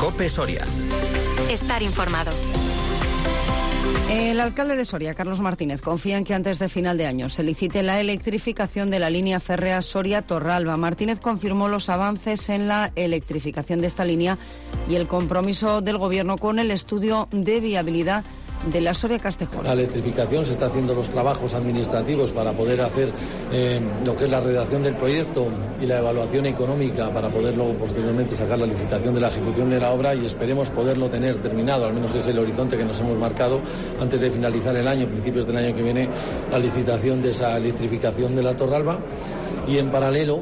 COPE Soria. Estar informado. El alcalde de Soria, Carlos Martínez, confía en que antes de final de año se licite la electrificación de la línea férrea Soria-Torralba. Martínez confirmó los avances en la electrificación de esta línea y el compromiso del Gobierno con el estudio de viabilidad de la Soria-Castejón. La electrificación, se está haciendo los trabajos administrativos para poder hacer lo que es la redacción del proyecto y la evaluación económica para poder luego posteriormente sacar la licitación de la ejecución de la obra, y esperemos poderlo tener terminado, al menos es el horizonte que nos hemos marcado antes de finalizar el año, principios del año que viene, la licitación de esa electrificación de la Torralba, y en paralelo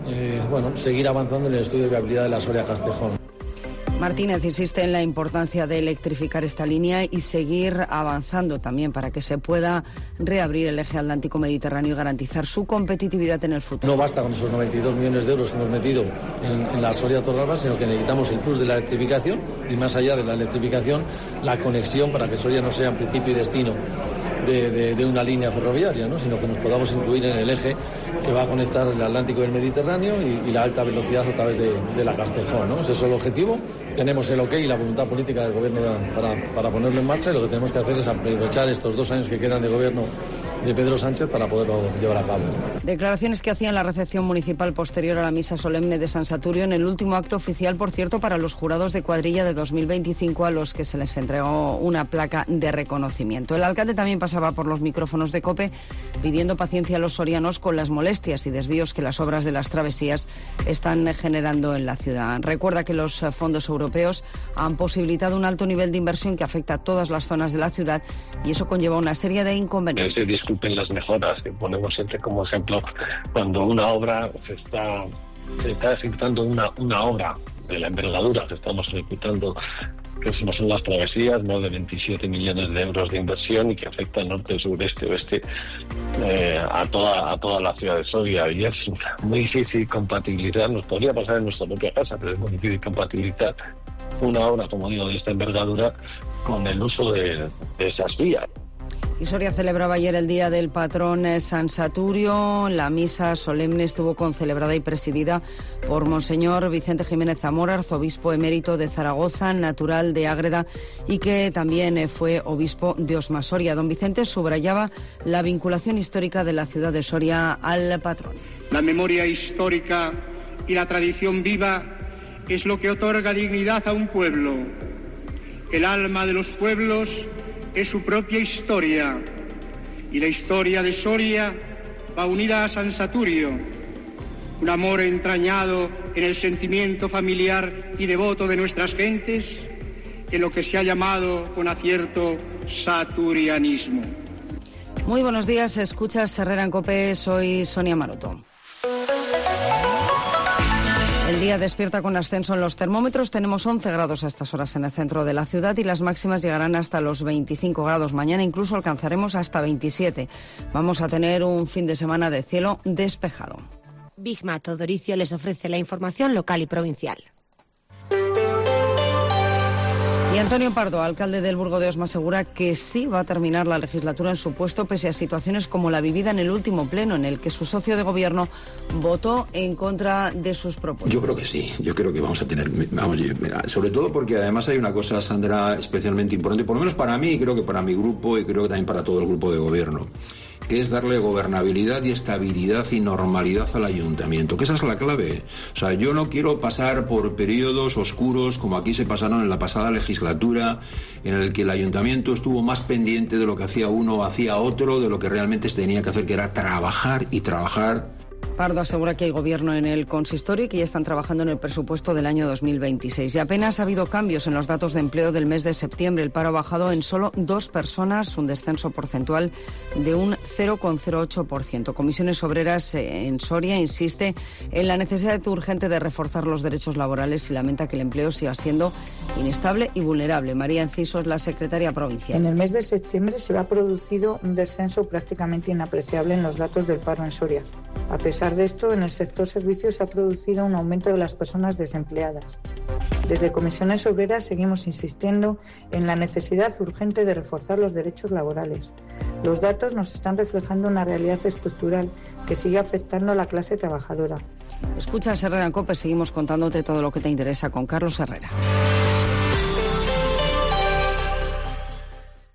seguir avanzando en el estudio de viabilidad de la Soria-Castejón. Martínez insiste en la importancia de electrificar esta línea y seguir avanzando también para que se pueda reabrir el eje atlántico mediterráneo y garantizar su competitividad en el futuro. No basta con esos 92 millones de euros que hemos metido en la Soria-Torralba, sino que necesitamos el plus de la electrificación y, más allá de la electrificación, la conexión para que Soria no sea principio y destino de una línea ferroviaria, ¿no? Sino que nos podamos incluir en el eje que va a conectar el Atlántico y el Mediterráneo y la alta velocidad a través de la Castejón, ¿no? Ese es el objetivo. Tenemos el ok y la voluntad política del Gobierno para ponerlo en marcha, y lo que tenemos que hacer es aprovechar estos 2 años que quedan de Gobierno de Pedro Sánchez para poderlo llevar a cabo. Declaraciones que hacía en la recepción municipal posterior a la misa solemne de San Saturio, en el último acto oficial, por cierto, para los jurados de cuadrilla de 2025, a los que se les entregó una placa de reconocimiento. El alcalde también pasaba por los micrófonos de COPE pidiendo paciencia a los sorianos con las molestias y desvíos que las obras de las travesías están generando en la ciudad. Recuerda que los fondos europeos han posibilitado un alto nivel de inversión que afecta a todas las zonas de la ciudad, y eso conlleva una serie de inconvenientes. Disculpen las mejoras que ponemos siempre como ejemplo cuando una obra se está ejecutando, una obra de la envergadura que estamos ejecutando, que son las travesías, más de 27 millones de euros de inversión, y que afecta al norte, sur, este, oeste, a toda la ciudad de Soria, y es muy difícil compatibilizar. Nos podría pasar en nuestra propia casa, pero es muy difícil compatibilizar una obra, como digo, de esta envergadura con el uso de esas vías. Y Soria celebraba ayer el Día del Patrón San Saturio. La misa solemne estuvo concelebrada y presidida por Monseñor Vicente Jiménez Zamora, arzobispo emérito de Zaragoza, natural de Ágreda, y que también fue obispo de Osma Soria. Don Vicente subrayaba la vinculación histórica de la ciudad de Soria al patrón. La memoria histórica y la tradición viva es lo que otorga dignidad a un pueblo. El alma de los pueblos es su propia historia, y la historia de Soria va unida a San Saturio, un amor entrañado en el sentimiento familiar y devoto de nuestras gentes, en lo que se ha llamado con acierto saturianismo. Muy buenos días, escuchas Herrera en COPE, soy Sonia Maroto. El día despierta con ascenso en los termómetros. Tenemos 11 grados a estas horas en el centro de la ciudad y las máximas llegarán hasta los 25 grados. Mañana incluso alcanzaremos hasta 27. Vamos a tener un fin de semana de cielo despejado. Bigma Todoricio les ofrece la información local y provincial. Y Antonio Pardo, alcalde del Burgo de Osma, asegura que sí va a terminar la legislatura en su puesto, pese a situaciones como la vivida en el último pleno, en el que su socio de gobierno votó en contra de sus propuestas. Yo creo que sí, yo creo que vamos a tener, sobre todo porque además hay una cosa, Sandra, especialmente importante, por lo menos para mí, y creo que para mi grupo, y creo que también para todo el grupo de gobierno, que es darle gobernabilidad y estabilidad y normalidad al ayuntamiento, que esa es la clave. O sea, yo no quiero pasar por periodos oscuros como aquí se pasaron en la pasada legislatura, en el que el ayuntamiento estuvo más pendiente de lo que hacía uno o hacía otro, de lo que realmente se tenía que hacer, que era trabajar y trabajar. Pardo asegura que hay gobierno en el consistorio y que ya están trabajando en el presupuesto del año 2026. Y apenas ha habido cambios en los datos de empleo del mes de septiembre. El paro ha bajado en solo 2 personas, un descenso porcentual de un 0,08%. Comisiones Obreras en Soria insiste en la necesidad urgente de reforzar los derechos laborales y lamenta que el empleo siga siendo inestable y vulnerable. María Encisos, la secretaria provincial. En el mes de septiembre se ha producido un descenso prácticamente inapreciable en los datos del paro en Soria. A pesar de esto, en el sector servicios se ha producido un aumento de las personas desempleadas. Desde Comisiones Obreras seguimos insistiendo en la necesidad urgente de reforzar los derechos laborales. Los datos nos están reflejando una realidad estructural que sigue afectando a la clase trabajadora. Escuchas Herrera en COPE, seguimos contándote todo lo que te interesa con Carlos Herrera.